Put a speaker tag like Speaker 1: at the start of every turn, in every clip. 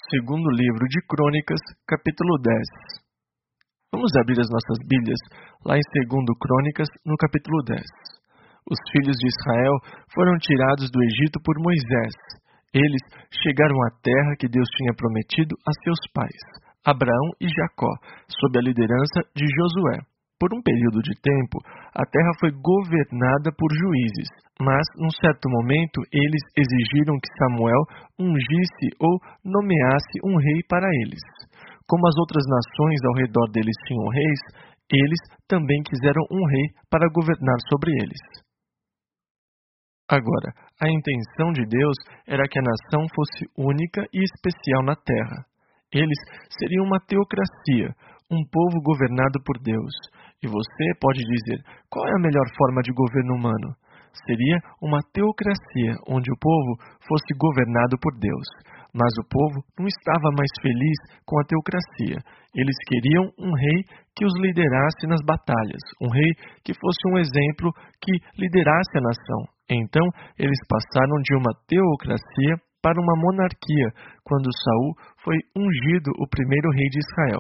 Speaker 1: Segundo livro de Crônicas, capítulo 10. Vamos abrir as nossas Bíblias lá em 2 Crônicas, no capítulo 10. Os filhos de Israel foram tirados do Egito por Moisés. Eles chegaram à terra que Deus tinha prometido a seus pais, Abraão e Jacó, sob a liderança de Josué. Por um período de tempo, a terra foi governada por juízes, mas, num certo momento, eles exigiram que Samuel ungisse ou nomeasse um rei para eles. Como as outras nações ao redor deles tinham reis, eles também quiseram um rei para governar sobre eles. Agora, a intenção de Deus era que a nação fosse única e especial na terra. Eles seriam uma teocracia, um povo governado por Deus. E você pode dizer, qual é a melhor forma de governo humano? Seria uma teocracia, onde o povo fosse governado por Deus. Mas o povo não estava mais feliz com a teocracia. Eles queriam um rei que os liderasse nas batalhas, um rei que fosse um exemplo que liderasse a nação. Então, eles passaram de uma teocracia para uma monarquia, quando Saul foi ungido o primeiro rei de Israel.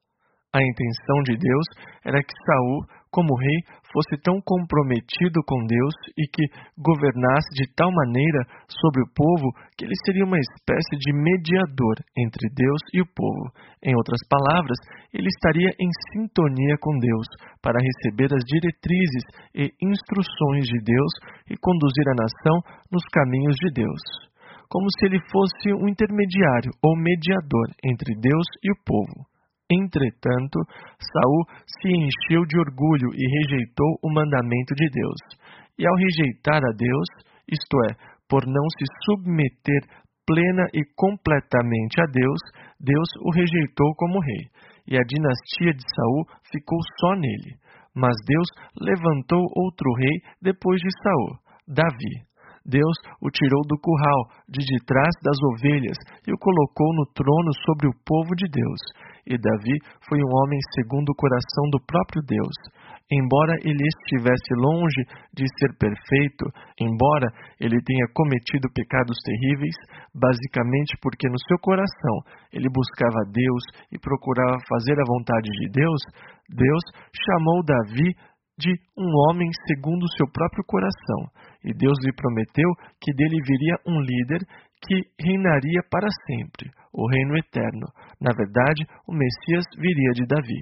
Speaker 1: A intenção de Deus era que Saul, como rei, fosse tão comprometido com Deus e que governasse de tal maneira sobre o povo que ele seria uma espécie de mediador entre Deus e o povo. Em outras palavras, ele estaria em sintonia com Deus para receber as diretrizes e instruções de Deus e conduzir a nação nos caminhos de Deus, como se ele fosse um intermediário ou mediador entre Deus e o povo. Entretanto, Saul se encheu de orgulho e rejeitou o mandamento de Deus. E ao rejeitar a Deus, isto é, por não se submeter plena e completamente a Deus, Deus o rejeitou como rei. E a dinastia de Saul ficou só nele. Mas Deus levantou outro rei depois de Saul, Davi. Deus o tirou do curral, de trás das ovelhas, e o colocou no trono sobre o povo de Deus. E Davi foi um homem segundo o coração do próprio Deus. Embora ele estivesse longe de ser perfeito, embora ele tenha cometido pecados terríveis, basicamente porque no seu coração ele buscava Deus e procurava fazer a vontade de Deus, Deus chamou Davi de um homem segundo o seu próprio coração. E Deus lhe prometeu que dele viria um líder que reinaria para sempre, o reino eterno. Na verdade, o Messias viria de Davi.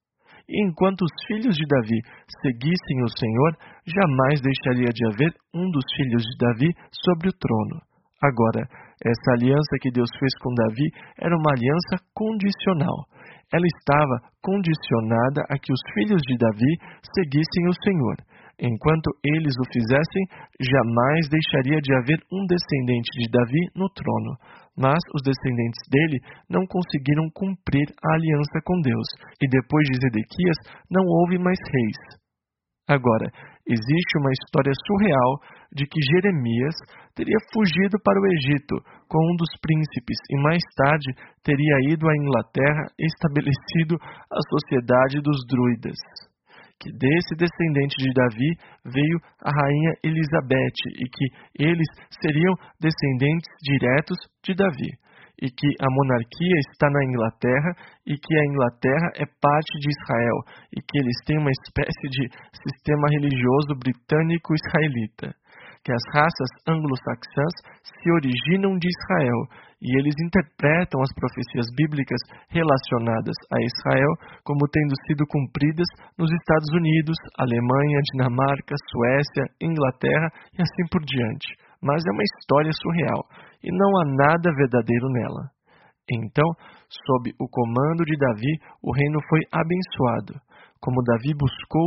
Speaker 1: E enquanto os filhos de Davi seguissem o Senhor, jamais deixaria de haver um dos filhos de Davi sobre o trono. Agora, essa aliança que Deus fez com Davi era uma aliança condicional. Ela estava condicionada a que os filhos de Davi seguissem o Senhor. Enquanto eles o fizessem, jamais deixaria de haver um descendente de Davi no trono. Mas os descendentes dele não conseguiram cumprir a aliança com Deus, e depois de Zedequias não houve mais reis. Agora, existe uma história surreal de que Jeremias teria fugido para o Egito com um dos príncipes e mais tarde teria ido à Inglaterra e estabelecido a sociedade dos druidas. Que desse descendente de Davi veio a rainha Elizabeth e que eles seriam descendentes diretos de Davi. E que a monarquia está na Inglaterra e que a Inglaterra é parte de Israel e que eles têm uma espécie de sistema religioso britânico-israelita. Que as raças anglo-saxãs se originam de Israel e eles interpretam as profecias bíblicas relacionadas a Israel como tendo sido cumpridas nos Estados Unidos, Alemanha, Dinamarca, Suécia, Inglaterra e assim por diante. Mas é uma história surreal e não há nada verdadeiro nela. Então, sob o comando de Davi, o reino foi abençoado. Como Davi buscou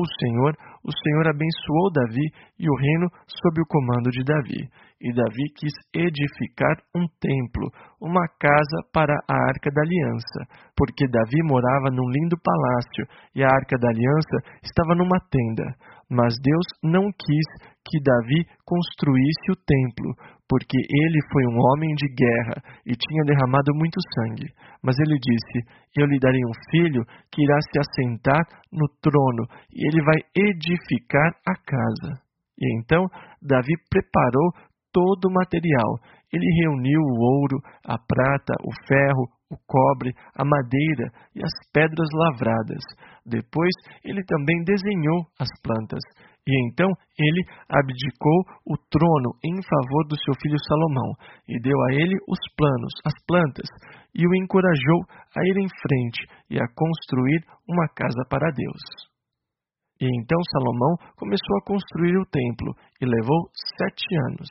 Speaker 1: o Senhor abençoou Davi e o reino sob o comando de Davi. E Davi quis edificar um templo, uma casa para a Arca da Aliança, porque Davi morava num lindo palácio e a Arca da Aliança estava numa tenda. Mas Deus não quis que Davi construísse o templo, porque ele foi um homem de guerra e tinha derramado muito sangue. Mas ele disse, eu lhe darei um filho que irá se assentar no trono e ele vai edificar a casa. E então Davi preparou todo o material ele reuniu o ouro, a prata, o ferro, o cobre, a madeira e as pedras lavradas. Depois, ele também desenhou as plantas. E então ele abdicou o trono em favor do seu filho Salomão, e deu a ele os planos, as plantas, e o encorajou a ir em frente e a construir uma casa para Deus. E então Salomão começou a construir o templo, e levou 7 anos.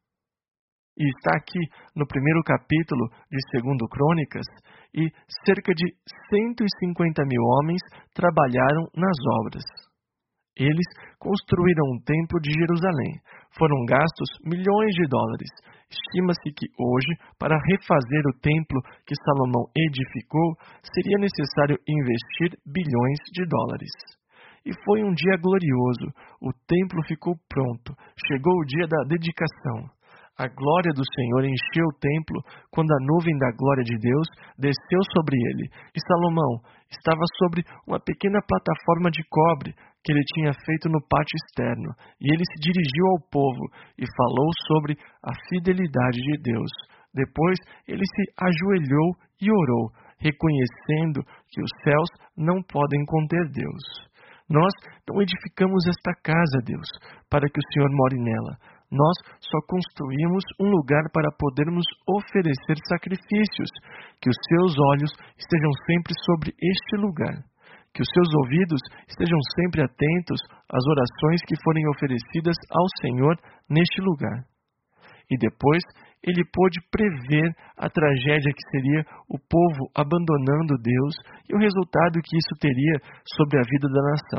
Speaker 1: E está aqui no primeiro capítulo de 2 Crônicas, e cerca de 150.000 homens trabalharam nas obras. Eles construíram um templo de Jerusalém. Foram gastos milhões de dólares. Estima-se que hoje, para refazer o templo que Salomão edificou, seria necessário investir bilhões de dólares. E foi um dia glorioso. O templo ficou pronto. Chegou o dia da dedicação. A glória do Senhor encheu o templo quando a nuvem da glória de Deus desceu sobre ele. E Salomão estava sobre uma pequena plataforma de cobre que ele tinha feito no pátio externo. E ele se dirigiu ao povo e falou sobre a fidelidade de Deus. Depois ele se ajoelhou e orou, reconhecendo que os céus não podem conter Deus. Nós não edificamos esta casa, Deus, para que o Senhor more nela. Nós só construímos um lugar para podermos oferecer sacrifícios. Que os seus olhos estejam sempre sobre este lugar. Que os seus ouvidos estejam sempre atentos às orações que forem oferecidas ao Senhor neste lugar. E depois ele pôde prever a tragédia que seria o povo abandonando Deus e o resultado que isso teria sobre a vida da nação.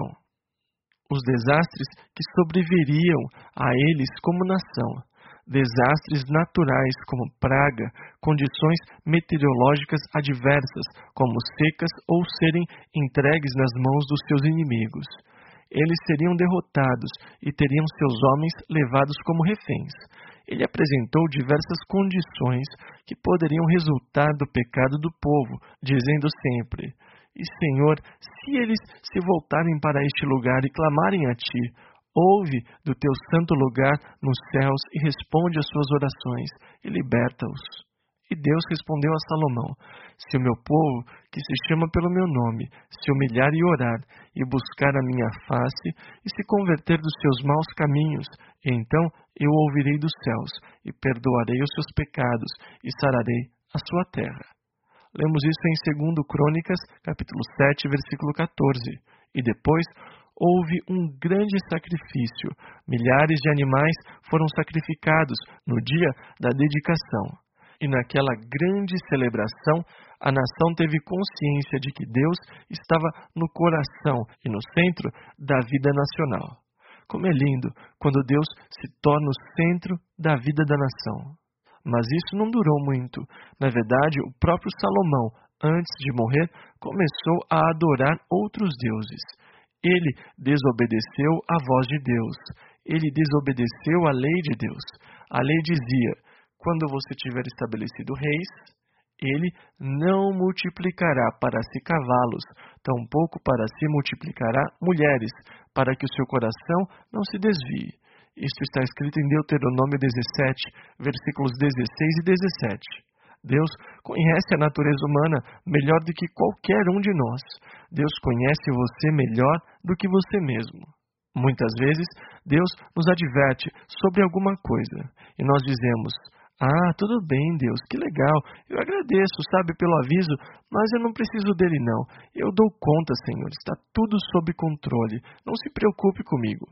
Speaker 1: Os desastres que sobreviriam a eles como nação. Desastres naturais como praga, condições meteorológicas adversas como secas ou serem entregues nas mãos dos seus inimigos. Eles seriam derrotados e teriam seus homens levados como reféns. Ele apresentou diversas condições que poderiam resultar do pecado do povo, dizendo sempre: "E Senhor, se eles se voltarem para este lugar e clamarem a Ti, ouve do Teu santo lugar nos céus e responde às suas orações e liberta-os." E Deus respondeu a Salomão: "Se o meu povo, que se chama pelo meu nome, se humilhar e orar, e buscar a minha face, e se converter dos seus maus caminhos, então eu ouvirei dos céus, e perdoarei os seus pecados, e sararei a sua terra." Lemos isso em 2 Crônicas, capítulo 7, versículo 14. E depois houve um grande sacrifício. Milhares de animais foram sacrificados no dia da dedicação. E naquela grande celebração, a nação teve consciência de que Deus estava no coração e no centro da vida nacional. Como é lindo quando Deus se torna o centro da vida da nação. Mas isso não durou muito. Na verdade, o próprio Salomão, antes de morrer, começou a adorar outros deuses. Ele desobedeceu à voz de Deus. Ele desobedeceu à lei de Deus. A lei dizia: quando você tiver estabelecido reis, ele não multiplicará para si cavalos, tampouco para si multiplicará mulheres, para que o seu coração não se desvie. Isto está escrito em Deuteronômio 17, versículos 16 e 17. Deus conhece a natureza humana melhor do que qualquer um de nós. Deus conhece você melhor do que você mesmo. Muitas vezes, Deus nos adverte sobre alguma coisa e nós dizemos: "Ah, tudo bem, Deus, que legal, eu agradeço, sabe, pelo aviso, mas eu não preciso dele não. Eu dou conta, Senhor, está tudo sob controle, não se preocupe comigo."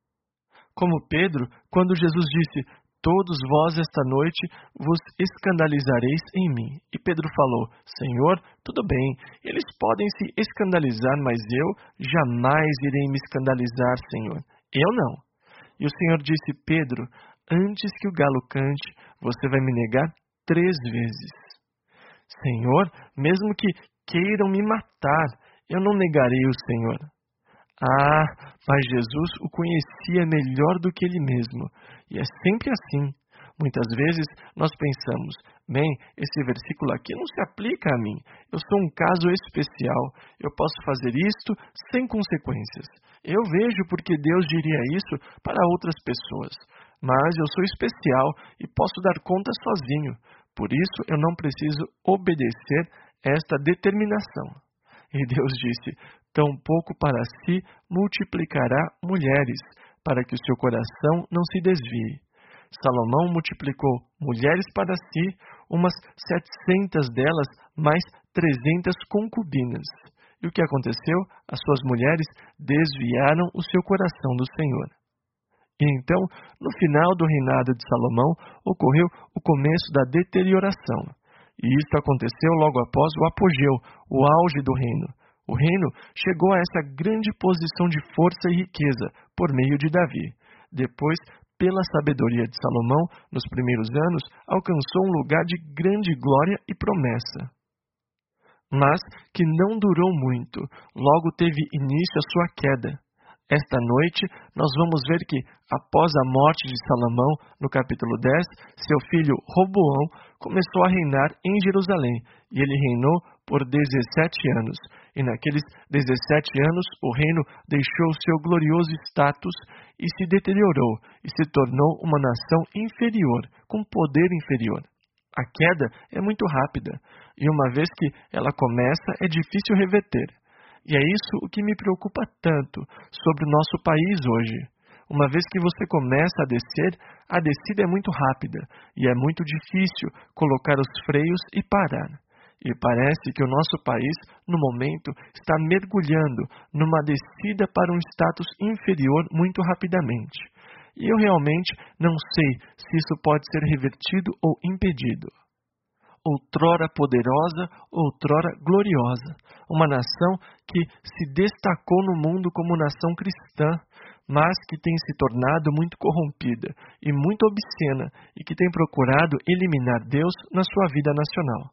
Speaker 1: Como Pedro, quando Jesus disse: "Todos vós esta noite vos escandalizareis em mim." E Pedro falou: "Senhor, tudo bem, eles podem se escandalizar, mas eu jamais irei me escandalizar, Senhor. Eu não." E o Senhor disse: "Pedro, antes que o galo cante, você vai me negar 3 vezes." "Senhor, mesmo que queiram me matar, eu não negarei o Senhor." Ah, mas Jesus o conhecia melhor do que ele mesmo. E é sempre assim. Muitas vezes nós pensamos: bem, esse versículo aqui não se aplica a mim. Eu sou um caso especial. Eu posso fazer isto sem consequências. Eu vejo porque Deus diria isso para outras pessoas. mas eu sou especial e posso dar conta sozinho. Por isso eu não preciso obedecer esta determinação. E Deus disse: tampouco para si multiplicará mulheres, para que o seu coração não se desvie. Salomão multiplicou mulheres para si, umas 700 delas, mais 300 concubinas. E o que aconteceu? As suas mulheres desviaram o seu coração do Senhor. E então, no final do reinado de Salomão, ocorreu o começo da deterioração. E isto aconteceu logo após o apogeu, o auge do reino. O reino chegou a essa grande posição de força e riqueza por meio de Davi. Depois, pela sabedoria de Salomão, nos primeiros anos, alcançou um lugar de grande glória e promessa. Mas que não durou muito, logo teve início a sua queda. Esta noite, nós vamos ver que, após a morte de Salomão, no capítulo 10, seu filho Roboão começou a reinar em Jerusalém, e ele reinou por 17 anos. E naqueles 17 anos, o reino deixou seu glorioso status e se deteriorou, e se tornou uma nação inferior, com poder inferior. A queda é muito rápida, e uma vez que ela começa, é difícil reverter. E é isso o que me preocupa tanto sobre o nosso país hoje. Uma vez que você começa a descer, a descida é muito rápida e é muito difícil colocar os freios e parar. E parece que o nosso país, no momento, está mergulhando numa descida para um status inferior muito rapidamente. E eu realmente não sei se isso pode ser revertido ou impedido. Outrora poderosa, outrora gloriosa. Uma nação que se destacou no mundo como nação cristã, mas que tem se tornado muito corrompida e muito obscena e que tem procurado eliminar Deus na sua vida nacional.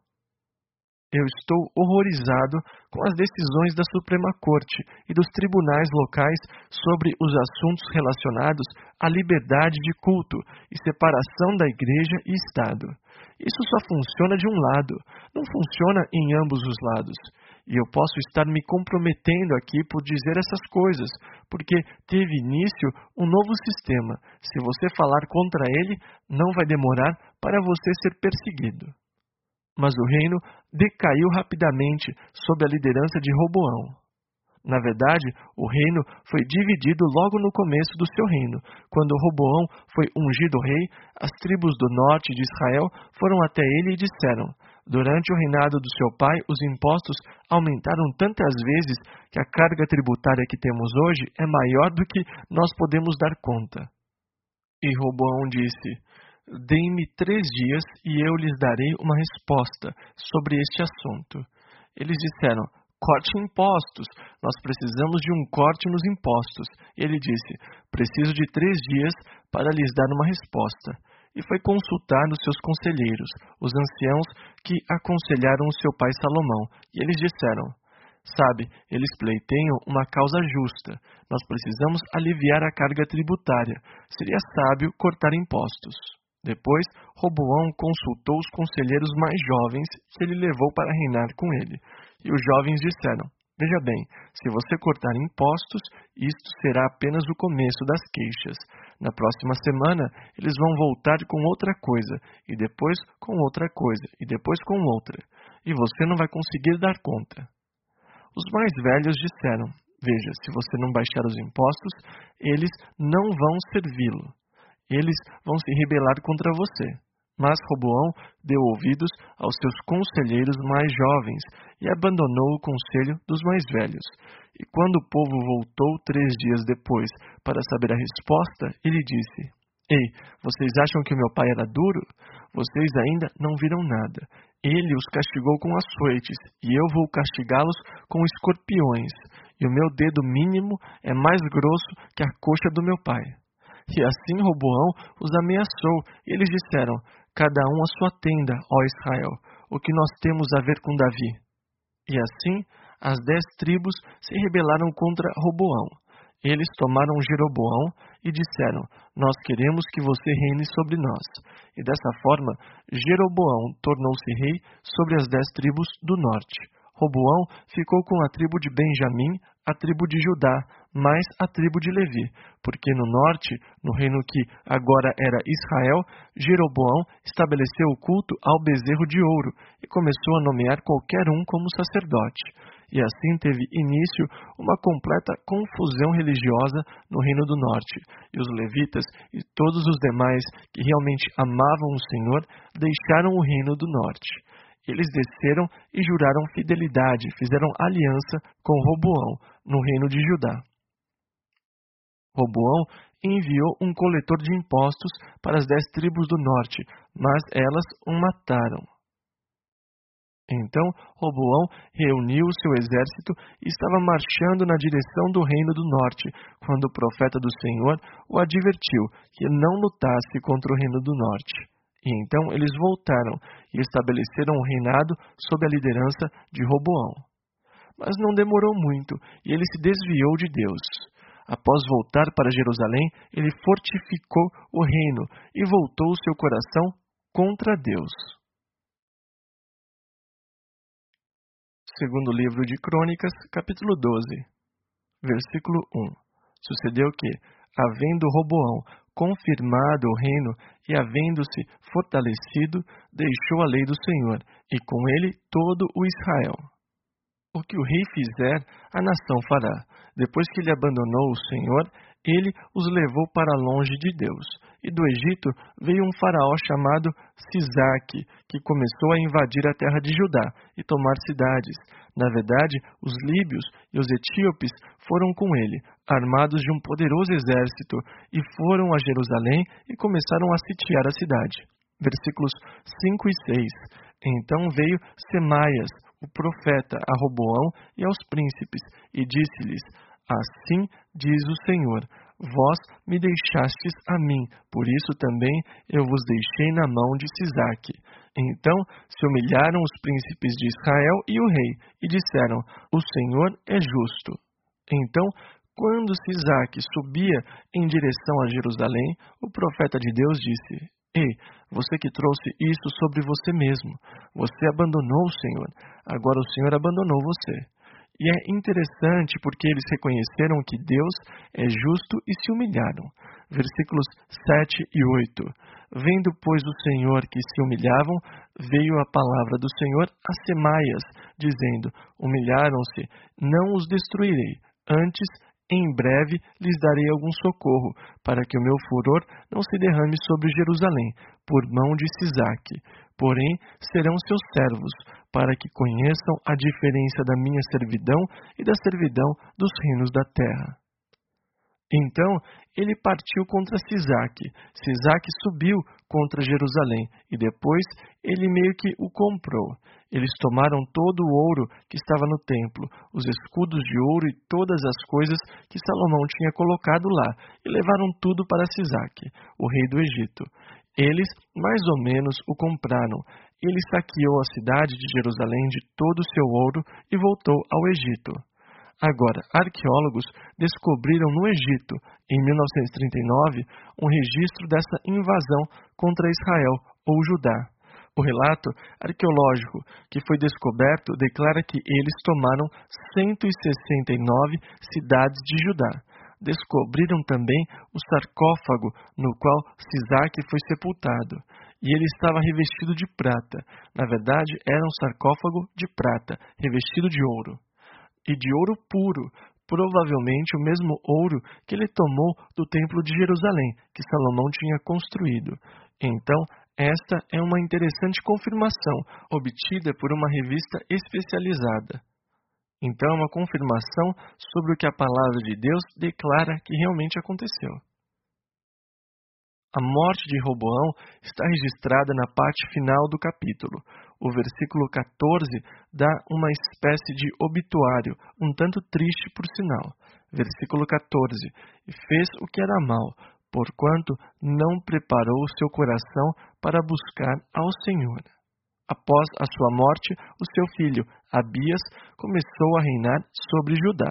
Speaker 1: Eu estou horrorizado com as decisões da Suprema Corte e dos tribunais locais sobre os assuntos relacionados à liberdade de culto e separação da Igreja e Estado. Isso só funciona de um lado, não funciona em ambos os lados. E eu posso estar me comprometendo aqui por dizer essas coisas, porque teve início um novo sistema. Se você falar contra ele, não vai demorar para você ser perseguido. Mas o reino decaiu rapidamente sob a liderança de Roboão. Na verdade, o reino foi dividido logo no começo do seu reino. Quando Roboão foi ungido rei, as tribos do norte de Israel foram até ele e disseram: durante o reinado do seu pai, os impostos aumentaram tantas vezes que a carga tributária que temos hoje é maior do que nós podemos dar conta. E Roboão disse: deem-me 3 dias e eu lhes darei uma resposta sobre este assunto. Eles disseram: corte impostos, nós precisamos de um corte nos impostos. Ele disse: preciso de 3 dias para lhes dar uma resposta. E foi consultar os seus conselheiros, os anciãos que aconselharam o seu pai Salomão. E eles disseram: sabe, eles pleiteiam uma causa justa. Nós precisamos aliviar a carga tributária. Seria sábio cortar impostos. Depois, Roboão consultou os conselheiros mais jovens que ele levou para reinar com ele. E os jovens disseram: veja bem, se você cortar impostos, isto será apenas o começo das queixas. Na próxima semana, eles vão voltar com outra coisa, e depois com outra coisa, e depois com outra. E você não vai conseguir dar conta. Os mais velhos disseram: veja, se você não baixar os impostos, eles não vão servi-lo. Eles vão se rebelar contra você. Mas Roboão deu ouvidos aos seus conselheiros mais jovens e abandonou o conselho dos mais velhos. E quando o povo voltou 3 dias depois para saber a resposta, ele disse: ei, vocês acham que o meu pai era duro? Vocês ainda não viram nada. Ele os castigou com açoites, e eu vou castigá-los com escorpiões. E o meu dedo mínimo é mais grosso que a coxa do meu pai. E assim Roboão os ameaçou, e eles disseram: cada um a sua tenda, ó Israel, o que nós temos a ver com Davi? E assim, as 10 tribos se rebelaram contra Roboão. Eles tomaram Jeroboão e disseram: nós queremos que você reine sobre nós. E dessa forma, Jeroboão tornou-se rei sobre as 10 tribos do norte. Roboão ficou com a tribo de Benjamim, a tribo de Judá, mais a tribo de Levi, porque no norte, no reino que agora era Israel, Jeroboão estabeleceu o culto ao bezerro de ouro e começou a nomear qualquer um como sacerdote. E assim teve início uma completa confusão religiosa no reino do norte, e os levitas e todos os demais que realmente amavam o Senhor deixaram o reino do norte. Eles desceram e juraram fidelidade, fizeram aliança com Roboão, no reino de Judá. Roboão enviou um coletor de impostos para as 10 tribos do norte, mas elas o mataram. Então Roboão reuniu o seu exército e estava marchando na direção do reino do norte, quando o profeta do Senhor o advertiu que não lutasse contra o reino do norte. E então eles voltaram e estabeleceram um reinado sob a liderança de Roboão. Mas não demorou muito e ele se desviou de Deus. Após voltar para Jerusalém, ele fortificou o reino e voltou o seu coração contra Deus. Segundo livro de Crônicas, capítulo 12, versículo 1. Sucedeu que, havendo Roboão confirmado o reino e havendo-se fortalecido, deixou a lei do Senhor, e com ele todo o Israel. O que o rei fizer, a nação fará. Depois que ele abandonou o Senhor, ele os levou para longe de Deus. E do Egito veio um faraó chamado Sisaque, que começou a invadir a terra de Judá e tomar cidades. Na verdade, os líbios e os etíopes foram com ele, armados de um poderoso exército, e foram a Jerusalém e começaram a sitiar a cidade. Versículos 5 e 6. Então veio Semaias, o profeta, a Roboão e aos príncipes, e disse-lhes: Assim diz o Senhor, vós me deixastes a mim, por isso também eu vos deixei na mão de Sisaque. Então se humilharam os príncipes de Israel e o rei, e disseram: O Senhor é justo. Então, quando Sisaque subia em direção a Jerusalém, o profeta de Deus disse: Ei, você que trouxe isso sobre você mesmo, você abandonou o Senhor, agora o Senhor abandonou você. E é interessante porque eles reconheceram que Deus é justo e se humilharam. Versículos 7 e 8. Vendo, pois, o Senhor que se humilhavam, veio a palavra do Senhor a Semaias, dizendo: Humilharam-se, não os destruirei, antes em breve lhes darei algum socorro, para que o meu furor não se derrame sobre Jerusalém, por mão de Sisaque. Porém, serão seus servos, para que conheçam a diferença da minha servidão e da servidão dos reinos da terra. Então, ele partiu contra Sisaque. Sisaque subiu contra Jerusalém, e depois ele meio que o comprou. Eles tomaram todo o ouro que estava no templo, os escudos de ouro e todas as coisas que Salomão tinha colocado lá, e levaram tudo para Sisaque, o rei do Egito. Eles, mais ou menos, o compraram. Ele saqueou a cidade de Jerusalém de todo o seu ouro e voltou ao Egito. Agora, arqueólogos descobriram no Egito, em 1939, um registro dessa invasão contra Israel ou Judá. O relato arqueológico que foi descoberto declara que eles tomaram 169 cidades de Judá. Descobriram também o sarcófago no qual Sisaque foi sepultado, e ele estava revestido de prata. Na verdade, era um sarcófago de prata, revestido de ouro. E de ouro puro, provavelmente o mesmo ouro que ele tomou do templo de Jerusalém, que Salomão tinha construído. Então, esta é uma interessante confirmação, obtida por uma revista especializada. Então, é uma confirmação sobre o que a palavra de Deus declara que realmente aconteceu. A morte de Roboão está registrada na parte final do capítulo. O versículo 14 dá uma espécie de obituário, um tanto triste por sinal. Versículo 14. E fez o que era mal, porquanto não preparou o seu coração para buscar ao Senhor. Após a sua morte, o seu filho, Abias, começou a reinar sobre Judá.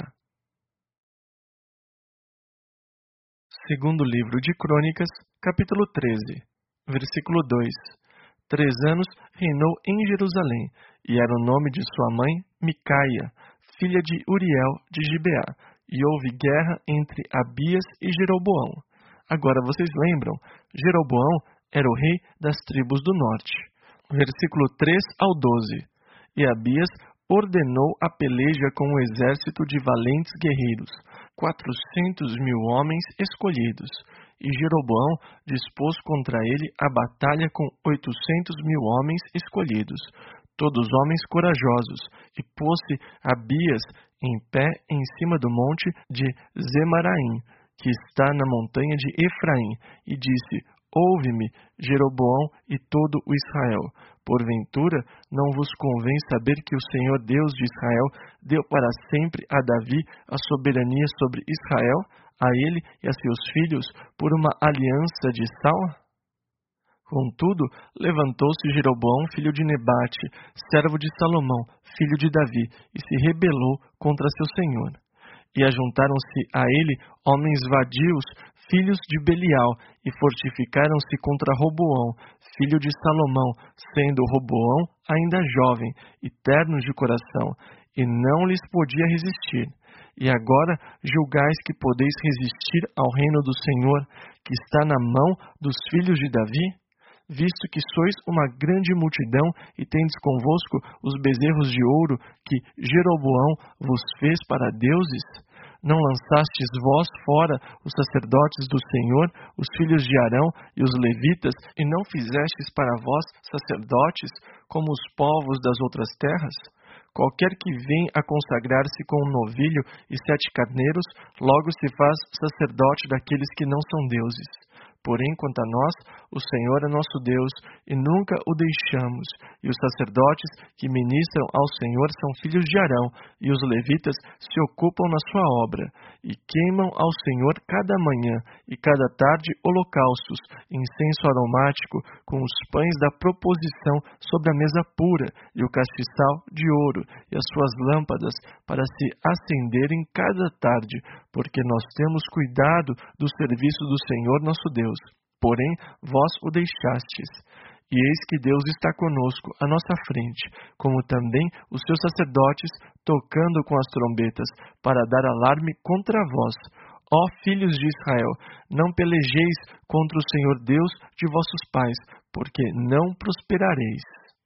Speaker 1: Segundo livro de Crônicas, capítulo 13, versículo 2. 3 anos reinou em Jerusalém, e era o nome de sua mãe Micaia, filha de Uriel de Gibeá, e houve guerra entre Abias e Jeroboão. Agora vocês lembram, Jeroboão era o rei das tribos do norte. Versículo 3 ao 12. E Abias ordenou a peleja com um exército de valentes guerreiros, 400.000 homens escolhidos, e Jeroboão dispôs contra ele a batalha com 800.000 homens escolhidos, todos homens corajosos, e pôs-se Abias em pé em cima do monte de Zemaraim, que está na montanha de Efraim, e disse: Ouve-me, Jeroboão e todo o Israel. Porventura, não vos convém saber que o Senhor Deus de Israel deu para sempre a Davi a soberania sobre Israel, a ele e a seus filhos, por uma aliança de sal? Contudo, levantou-se Jeroboão, filho de Nebate, servo de Salomão, filho de Davi, e se rebelou contra seu senhor. E ajuntaram-se a ele homens vadios, filhos de Belial, e fortificaram-se contra Roboão, filho de Salomão, sendo Roboão ainda jovem e terno de coração, e não lhes podia resistir. E agora julgais que podeis resistir ao reino do Senhor, que está na mão dos filhos de Davi? Visto que sois uma grande multidão e tendes convosco os bezerros de ouro que Jeroboão vos fez para deuses, não lançastes vós fora os sacerdotes do Senhor, os filhos de Arão e os levitas, e não fizestes para vós sacerdotes como os povos das outras terras? Qualquer que vem a consagrar-se com um novilho e 7 carneiros, logo se faz sacerdote daqueles que não são deuses. Porém, quanto a nós, o Senhor é nosso Deus, e nunca o deixamos. E os sacerdotes que ministram ao Senhor são filhos de Arão, e os levitas se ocupam na sua obra, e queimam ao Senhor cada manhã e cada tarde holocaustos, incenso aromático, com os pães da proposição sobre a mesa pura, e o castiçal de ouro, e as suas lâmpadas, para se acenderem cada tarde, porque nós temos cuidado do serviço do Senhor nosso Deus. Porém, vós o deixastes. E eis que Deus está conosco à nossa frente, como também os seus sacerdotes, tocando com as trombetas, para dar alarme contra vós. Ó filhos de Israel, não pelejeis contra o Senhor Deus de vossos pais, porque não prosperareis.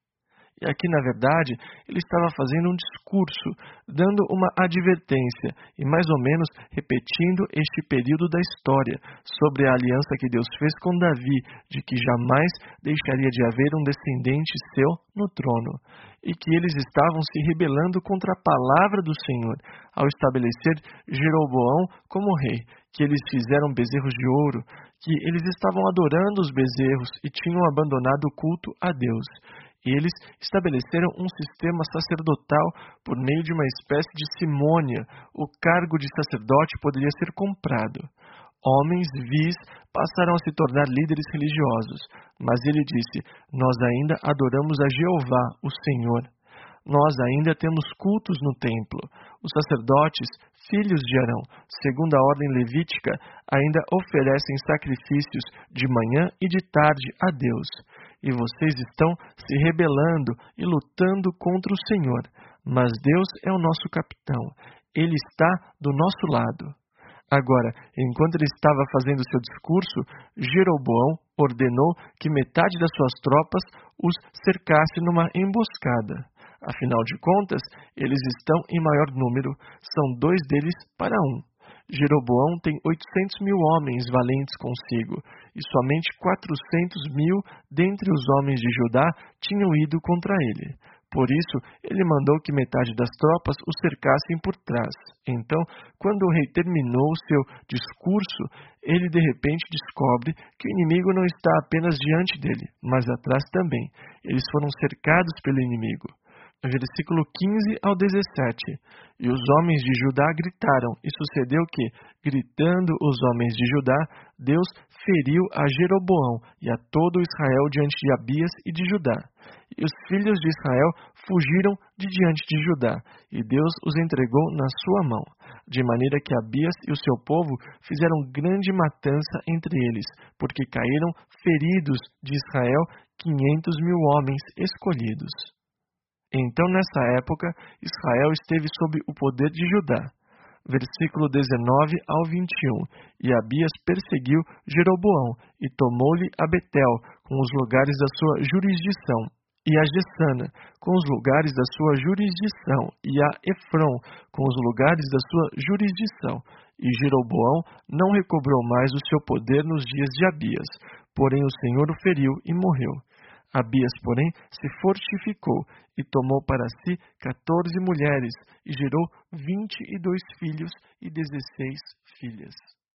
Speaker 1: E aqui, na verdade, ele estava fazendo um discurso, dando uma advertência e mais ou menos repetindo este período da história sobre a aliança que Deus fez com Davi, de que jamais deixaria de haver um descendente seu no trono, e que eles estavam se rebelando contra a palavra do Senhor ao estabelecer Jeroboão como rei, que eles fizeram bezerros de ouro, que eles estavam adorando os bezerros e tinham abandonado o culto a Deus. E eles estabeleceram um sistema sacerdotal por meio de uma espécie de simônia. O cargo de sacerdote poderia ser comprado. Homens vis passaram a se tornar líderes religiosos, mas ele disse: nós ainda adoramos a Jeová, o Senhor. Nós ainda temos cultos no templo. Os sacerdotes, filhos de Arão, segundo a ordem levítica, ainda oferecem sacrifícios de manhã e de tarde a Deus. E vocês estão se rebelando e lutando contra o Senhor. Mas Deus é o nosso capitão. Ele está do nosso lado. Agora, enquanto ele estava fazendo seu discurso, Jeroboão ordenou que metade das suas tropas os cercasse numa emboscada. Afinal de contas, eles estão em maior número, são 2 deles para 1. Jeroboão tem 800.000 homens valentes consigo, e somente 400.000 dentre os homens de Judá tinham ido contra ele. Por isso, ele mandou que metade das tropas o cercassem por trás. Então, quando o rei terminou seu discurso, ele de repente descobre que o inimigo não está apenas diante dele, mas atrás também. Eles foram cercados pelo inimigo. Versículo 15 ao 17. E os homens de Judá gritaram, e sucedeu que, gritando os homens de Judá, Deus feriu a Jeroboão e a todo Israel diante de Abias e de Judá. e os filhos de Israel fugiram de diante de Judá, e Deus os entregou na sua mão, de maneira que Abias e o seu povo fizeram grande matança entre eles, porque caíram feridos de Israel 500.000 homens escolhidos. Então, nessa época, Israel esteve sob o poder de Judá. Versículo 19 ao 21. E Abias perseguiu Jeroboão, e tomou-lhe a Betel, com os lugares da sua jurisdição, e a Jessana, com os lugares da sua jurisdição, e a Efron, com os lugares da sua jurisdição. E Jeroboão não recobrou mais o seu poder nos dias de Abias, porém o Senhor o feriu e morreu. Abias, porém, se fortificou e tomou para si 14 mulheres e gerou 22 filhos e 16 filhas.